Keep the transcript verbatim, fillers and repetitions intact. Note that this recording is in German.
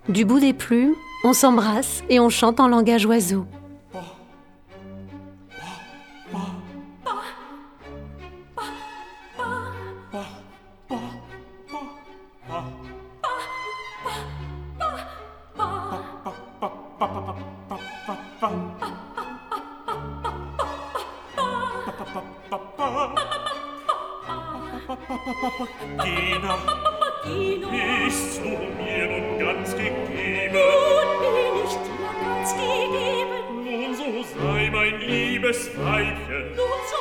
Du bout des plumes, on s'embrasse et on chante en langage oiseau. Papageno ist du mir nun ganz gegeben. Nun bin ich dir ganz gegeben. Nun so sei mein liebes Weibchen. Nun so